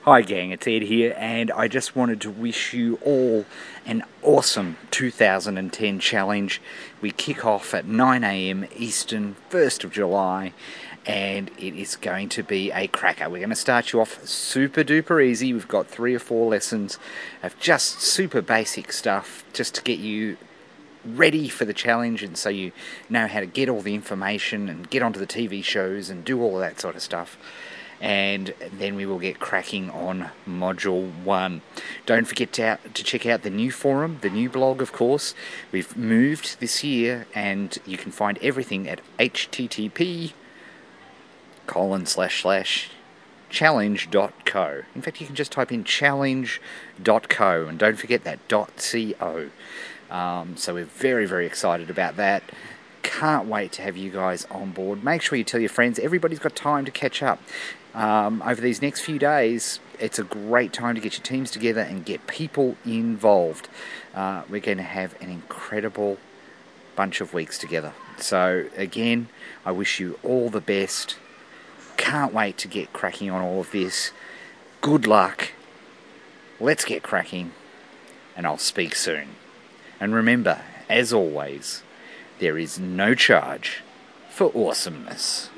Hi gang, it's Ed here, and I just wanted to wish you all an awesome 2010 challenge. We kick off at 9 AM Eastern, 1st of July, and it is going to be a cracker. We're going to start you off super duper easy. We've got 3 or 4 lessons of just super basic stuff just to get you ready for the challenge, and so you know how to get all the information and get onto the TV shows and do all of that sort of stuff. And then we will get cracking on Module 1. Don't forget to check out the new forum, the new blog, of course. We've moved this year, and you can find everything at http://challenge.co. In fact, you can just type in challenge.co, and don't forget that .co. So we're very, very excited about that. Can't wait to have you guys on board. Make sure you tell your friends. Everybody's got time to catch up. Over these next few days, it's a great time to get your teams together and get people involved. We're going to have an incredible bunch of weeks together. So again, I wish you all the best. Can't wait to get cracking on all of this. Good luck. Let's get cracking, and I'll speak soon. And remember, as always, there is no charge for awesomeness.